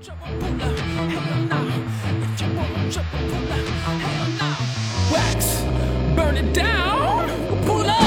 Wax, burn it down, pull up.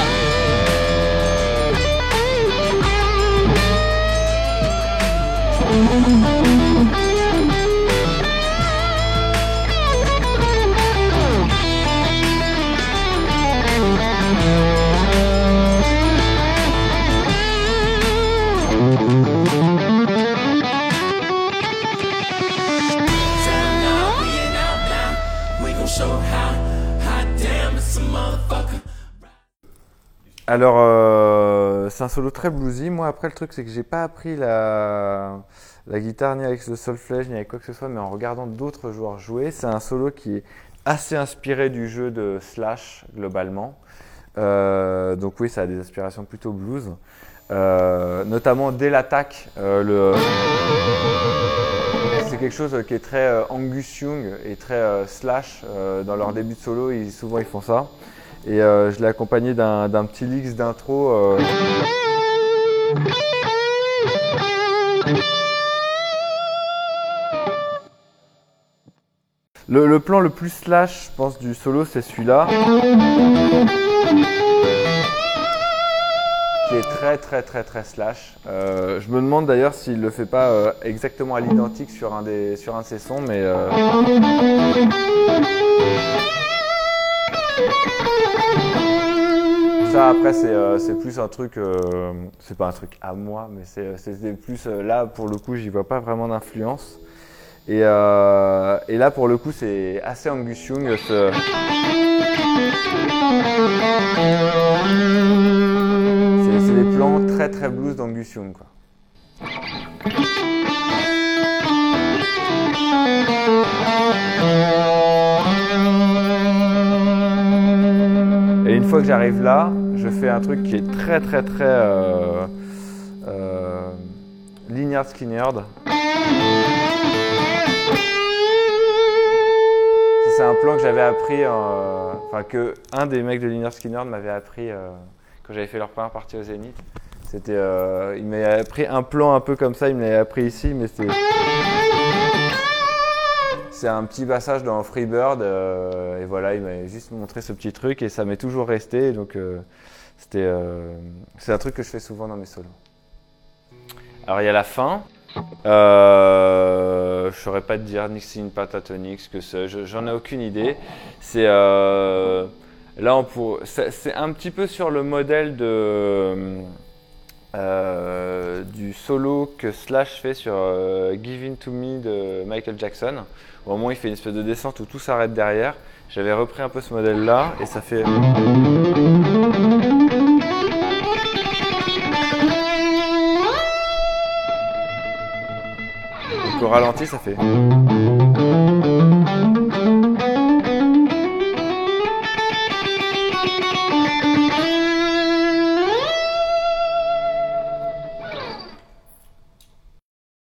Alors, c'est un solo très bluesy. Moi, après, le truc, c'est que j'ai pas appris la guitare ni avec le solfège ni avec quoi que ce soit, mais en regardant d'autres joueurs jouer. C'est un solo qui est assez inspiré du jeu de Slash, globalement. Donc oui, ça a des inspirations plutôt blues. Notamment dès l'attaque, c'est quelque chose qui est très Angus Young et très Slash. Dans leur début de solo, souvent ils font ça. Et je l'ai accompagné d'un petit licks d'intro. Le plan le plus Slash, je pense, du solo, c'est celui-là. Qui est très Slash. Je me demande d'ailleurs s'il le fait pas exactement à l'identique sur un de ses sons, mais ça après c'est plus un truc, c'est pas un truc à moi, mais c'est plus là pour le coup j'y vois pas vraiment d'influence. Et là pour le coup c'est assez Angus Young. C'est des plans très blues d'Angus Young, quoi. Et une fois que j'arrive là, je fais un truc qui est très Lynyrd Skynyrd. C'est un plan que j'avais appris, que un des mecs de Lynyrd Skynyrd m'avait appris quand j'avais fait leur première partie au Zénith. C'était, il m'avait appris un plan un peu comme ça, il me l'avait appris ici, mais c'est un petit passage dans Freebird, et voilà, il m'avait juste montré ce petit truc et ça m'est toujours resté, donc c'est un truc que je fais souvent dans mes solos. Alors il y a la fin. Je saurais pas te dire ni c'est une pentatonique, ce que c'est, j'en ai aucune idée. C'est là c'est un petit peu sur le modèle du solo que Slash fait sur Give In To Me de Michael Jackson. Au moment où il fait une espèce de descente où tout s'arrête derrière. J'avais repris un peu ce modèle là et ça fait. Au ralenti, ça fait.